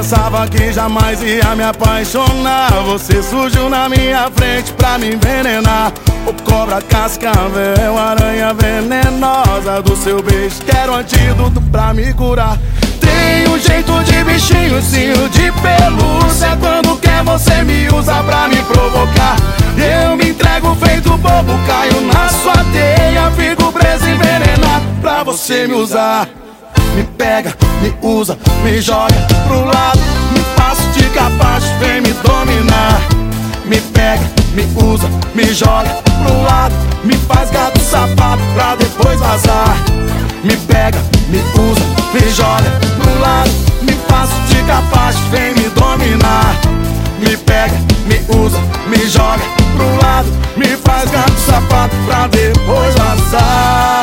pensava que jamais ia me apaixonar. Você surgiu na minha frente pra me envenenar. O cobra cascavel, aranha venenosa do seu beijo, quero antídoto pra me curar. Tem um jeito de bichinho, ursinho de pelúcia. Quando quer você me usa pra me provocar. Eu me entrego feito bobo, caio na sua teia, fico preso envenenado pra você me usar. Me pega, me usa, me joga pro lado, me faço de capacho, vem me dominar. Me pega, me usa, me joga pro lado, me faz gato sapato pra depois vazar. Me pega, me usa, me joga pro lado, me faço de capacho, vem me dominar. Me pega, me usa, me joga pro lado, me faz gato sapato pra depois vazar.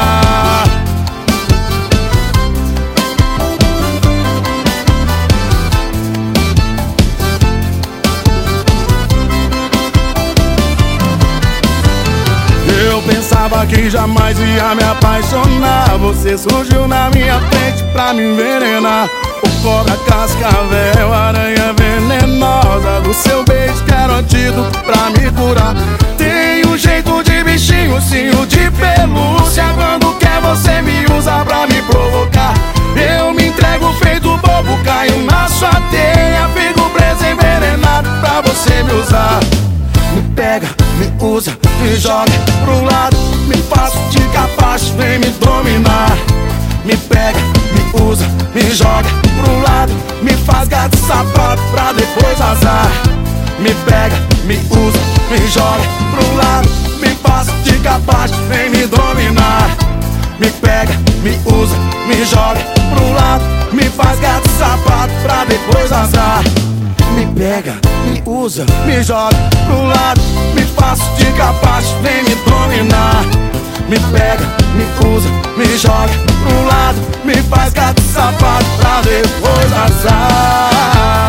Eu pensava que jamais ia me apaixonar. Você surgiu na minha frente pra me envenenar. O cobra cascavel, aranha venenosa do seu beijo, quero antídoto pra me curar. Tem um jeito de bichinho, ursinho de pelúcia. Quando quer você me usa pra me provocar. Eu me entrego feito bobo, caio na sua teia, fico preso envenenado pra você me usar. Me pega, me usa, me joga pro lado, me faço de capacho, vem me dominar. Me pega, me usa, me joga pro lado, me faz gato sapato pra depois vazar. Me pega, me usa, me joga pro lado, me faço de capacho, vem me dominar. Me pega, me usa, me joga pro lado, me faz gato sapato pra depois vazar. Me pega, me usa, me joga pro lado, me faço de capacho, vem me dominar. Me pega, me usa, me joga pro lado, me faz gato sapato pra depois vazar.